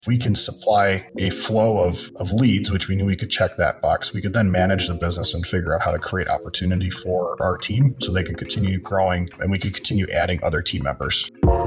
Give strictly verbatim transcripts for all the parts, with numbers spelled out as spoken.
If we can supply a flow of, of leads, which we knew we could check that box, we could then manage the business and figure out how to create opportunity for our team so they can continue growing and we could continue adding other team members.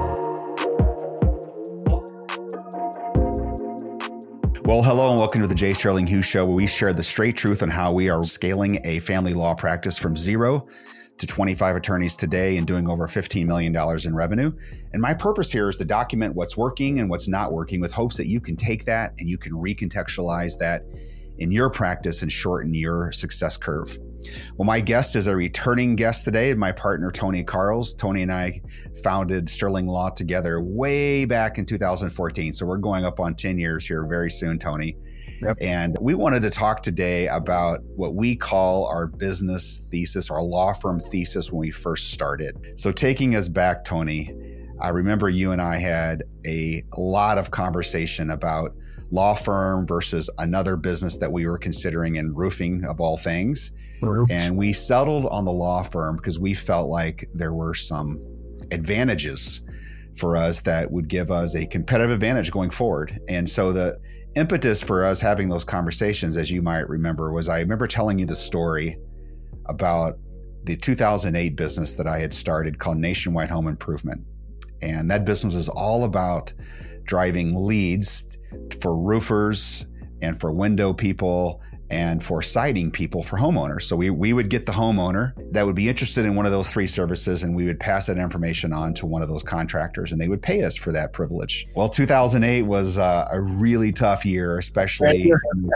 Well, hello and welcome to the J. Sterling Hughes Show, where we share the straight truth on how we are scaling a family law practice from zero to twenty-five attorneys today and doing over fifteen million dollars in revenue. And my purpose here is to document what's working and what's not working with hopes that you can take that and you can recontextualize that in your practice and shorten your success curve. Well, my guest is a returning guest today, my partner, Tony Carls. Tony and I founded Sterling Law together way back in two thousand fourteen. So we're going up on ten years here very soon, Tony. Yep. And we wanted to talk today about what we call our business thesis, our law firm thesis when we first started. So taking us back, Tony, I remember you and I had a lot of conversation about law firm versus another business that we were considering in roofing of all things. Oops. And we settled on the law firm because we felt like there were some advantages for us that would give us a competitive advantage going forward. And so the impetus for us having those conversations, as you might remember, was I remember telling you the story about the two thousand eight business that I had started called Nationwide Home Improvement. And that business was all about driving leads for roofers and for window people and for siding people for homeowners. So we, we would get the homeowner that would be interested in one of those three services, and we would pass that information on to one of those contractors, and they would pay us for that privilege. Well, two thousand eight was uh, a really tough year, especially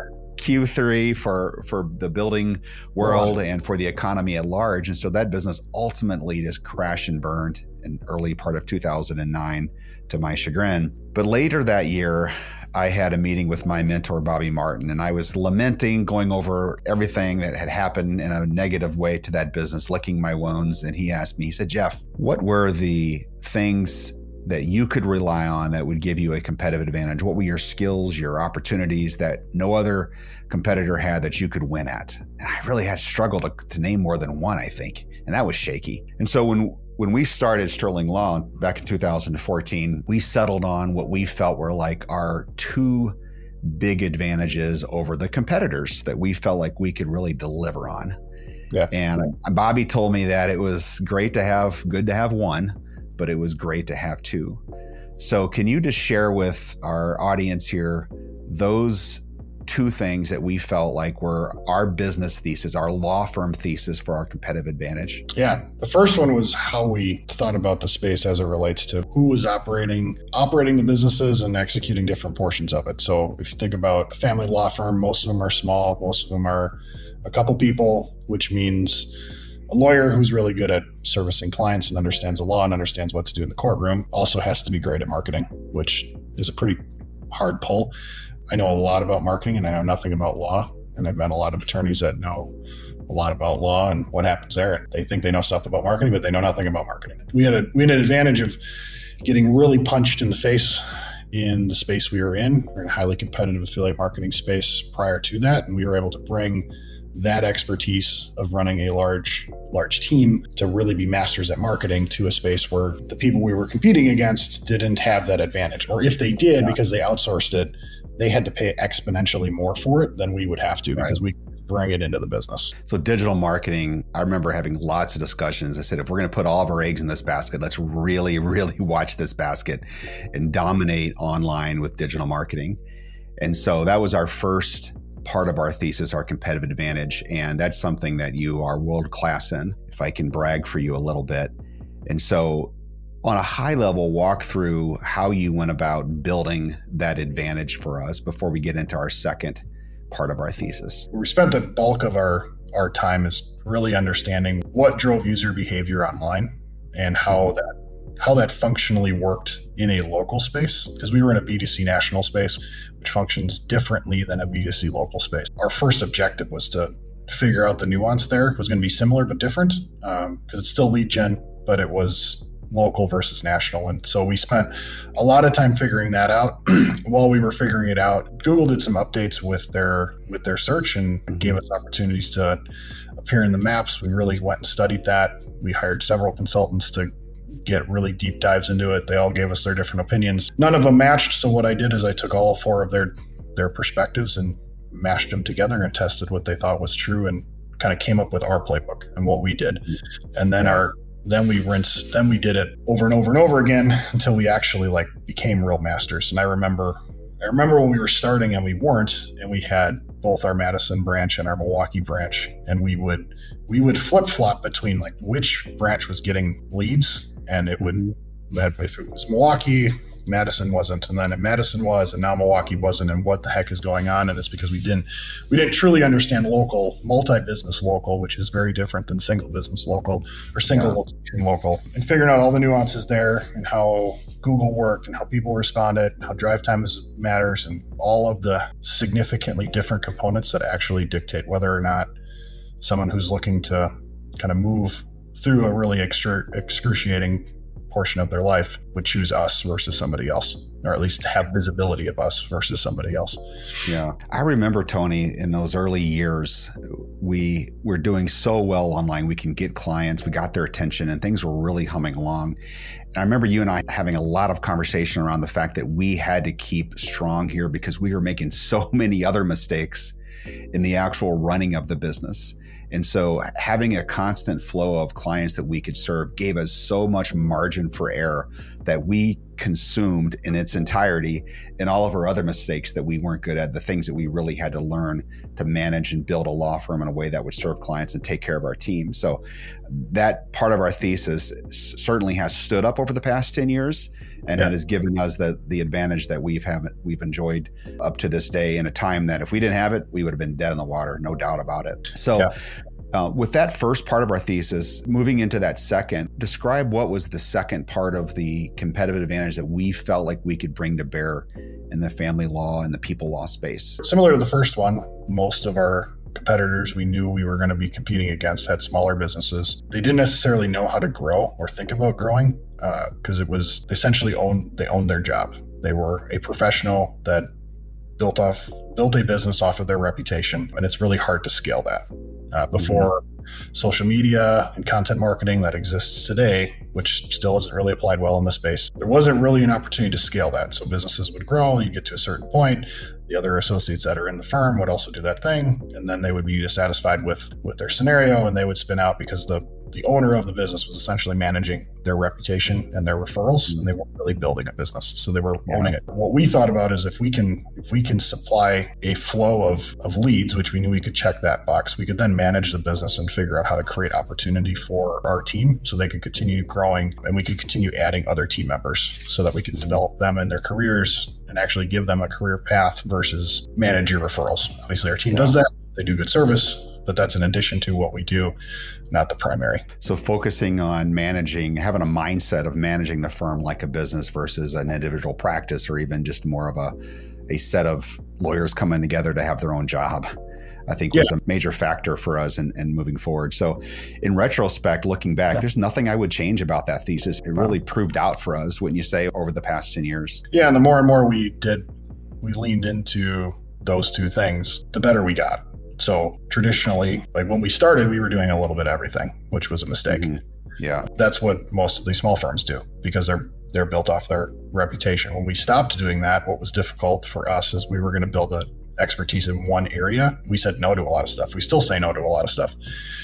Q three for, for the building world and for the economy at large. And so that business ultimately just crashed and burned in early part of two thousand nine to my chagrin. But later that year, I had a meeting with my mentor, Bobby Martin, and I was lamenting, going over everything that had happened in a negative way to that business, licking my wounds. And he asked me, he said, Jeff, what were the things that you could rely on that would give you a competitive advantage? What were your skills, your opportunities that no other competitor had that you could win at? And I really had struggled to, to name more than one, I think. And that was shaky. And so when When we started Sterling Law back in two thousand fourteen, we settled on what we felt were like our two big advantages over the competitors that we felt like we could really deliver on. Yeah. And Bobby told me that it was great to have, good to have one, but it was great to have two. So can you just share with our audience here those two things that we felt like were our business thesis, our law firm thesis for our competitive advantage? Yeah. The first one was how we thought about the space as it relates to who was operating, operating the businesses and executing different portions of it. So if you think about a family law firm, most of them are small, most of them are a couple people, which means a lawyer who's really good at servicing clients and understands the law and understands what to do in the courtroom also has to be great at marketing, which is a pretty hard pull. I know a lot about marketing and I know nothing about law. And I've met a lot of attorneys that know a lot about law and what happens there. And they think they know stuff about marketing, but they know nothing about marketing. We had a we had an advantage of getting really punched in the face in the space we were in. We're in a highly competitive affiliate marketing space prior to that. And we were able to bring that expertise of running a large, large team to really be masters at marketing to a space where the people we were competing against didn't have that advantage. Or if they did, yeah. because they outsourced it, they had to pay exponentially more for it than we would have to because right. we bring it into the business. So digital marketing, I remember having lots of discussions. I said, if we're going to put all of our eggs in this basket, let's really, really watch this basket and dominate online with digital marketing. And so that was our first part of our thesis, our competitive advantage. And that's something that you are world-class in, if I can brag for you a little bit. And so on a high level, walk through how you went about building that advantage for us before we get into our second part of our thesis. We spent the bulk of our, our time is really understanding what drove user behavior online and how that how that functionally worked in a local space, because we were in a B two C national space, which functions differently than a B two C local space. Our first objective was to figure out the nuance there. It was going to be similar but different because um, it's still lead gen, but it was local versus national. And so we spent a lot of time figuring that out. While we were figuring it out, Google did some updates with their with their search and gave us opportunities to appear in the maps. We really went and studied that. We hired several consultants to get really deep dives into it. They all gave us their different opinions. None of them matched. So what I did is I took all four of their, their perspectives and mashed them together and tested what they thought was true and kind of came up with our playbook and what we did. And then our, then we rinsed, then we did it over and over and over again until we actually like became real masters. And I remember, I remember when we were starting and we weren't, and we had both our Madison branch and our Milwaukee branch, and we would, we would flip flop between like which branch was getting leads, and it would, if it was Milwaukee, Madison wasn't, and then Madison was, and now Milwaukee wasn't, and what the heck is going on? And it's because we didn't, we didn't truly understand local, multi-business local, which is very different than single business local or single yeah. location local, and figuring out all the nuances there and how Google worked and how people responded, and how drive time is, matters, and all of the significantly different components that actually dictate whether or not someone who's looking to kind of move through a really extra, excruciating portion of their life would choose us versus somebody else, or at least have visibility of us versus somebody else. Yeah. I remember, Tony, in those early years, we were doing so well online. We can get clients, we got their attention, and things were really humming along. And I remember you and I having a lot of conversation around the fact that we had to keep strong here because we were making so many other mistakes in the actual running of the business. And so having a constant flow of clients that we could serve gave us so much margin for error that we consumed in its entirety in all of our other mistakes that we weren't good at, the things that we really had to learn to manage and build a law firm in a way that would serve clients and take care of our team. So that part of our thesis certainly has stood up over the past ten years. And yeah. it has given us the the advantage that we've have we've enjoyed up to this day in a time that if we didn't have it, we would have been dead in the water, no doubt about it. So yeah. uh, with that first part of our thesis, moving into that second, describe what was the second part of the competitive advantage that we felt like we could bring to bear in the family law and the people law space. Similar to the first one, most of our competitors we knew we were going to be competing against had smaller businesses. They didn't necessarily know how to grow or think about growing because uh, it was essentially owned, they owned their job. They were a professional that built off, built a business off of their reputation, and it's really hard to scale that. Uh, before mm-hmm. social media and content marketing that exists today, which still isn't really applied well in this space, there wasn't really an opportunity to scale that. So businesses would grow, you get to a certain point, the other associates that are in the firm would also do that thing, and then they would be dissatisfied with, with their scenario, and they would spin out because the the owner of the business was essentially managing their reputation and their referrals, and they weren't really building a business. So they were yeah. owning it. What we thought about is if we can if we can supply a flow of, of leads, which we knew we could check that box, we could then manage the business and figure out how to create opportunity for our team so they could continue growing, and we could continue adding other team members so that we could develop them in their careers and actually give them a career path versus manage your referrals. Obviously, our team yeah. does that. They do good service, but that's in addition to what we do, not the primary. So focusing on managing, having a mindset of managing the firm like a business versus an individual practice, or even just more of a, a set of lawyers coming together to have their own job, I think was yeah. a major factor for us in, in moving forward. So in retrospect, looking back, yeah. there's nothing I would change about that thesis. It really wow. proved out for us, wouldn't you say, over the past ten years? Yeah, and the more and more we did, we leaned into those two things, the better we got. So traditionally, like when we started, we were doing a little bit of everything, which was a mistake. Mm-hmm. Yeah. That's what most of these small firms do because they're they're built off their reputation. When we stopped doing that, what was difficult for us is we were going to build an expertise in one area. We said no to a lot of stuff. We still say no to a lot of stuff.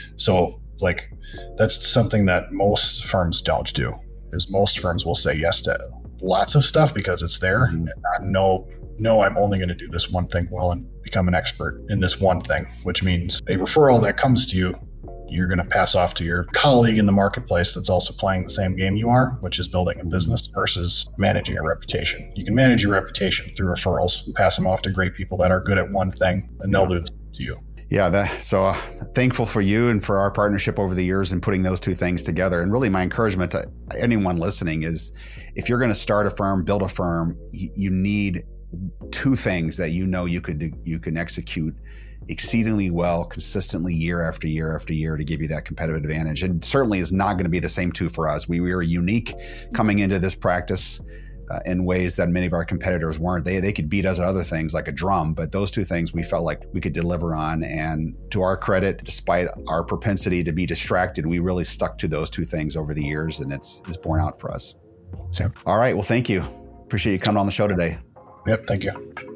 So like that's something that most firms don't do, is most firms will say yes to lots of stuff because it's there, mm-hmm. and not no, no, I'm only going to do this one thing well and become an expert in this one thing, which means a referral that comes to you, you're going to pass off to your colleague in the marketplace that's also playing the same game you are, which is building a business versus managing a reputation. You can manage your reputation through referrals and pass them off to great people that are good at one thing, and they'll do this to you. Yeah, that, so uh, thankful for you and for our partnership over the years and putting those two things together. And really my encouragement to anyone listening is if you're going to start a firm, build a firm, you, you need two things that you know you could you can execute exceedingly well, consistently year after year after year to give you that competitive advantage. And certainly is not going to be the same two for us. We, we were unique coming into this practice. uh, in ways that many of our competitors weren't. They they could beat us at other things like a drum, but those two things we felt like we could deliver on. And to our credit, despite our propensity to be distracted, we really stuck to those two things over the years, and it's it's borne out for us. Yep. All right. Well, thank you. Appreciate you coming on the show today. Yep. Thank you.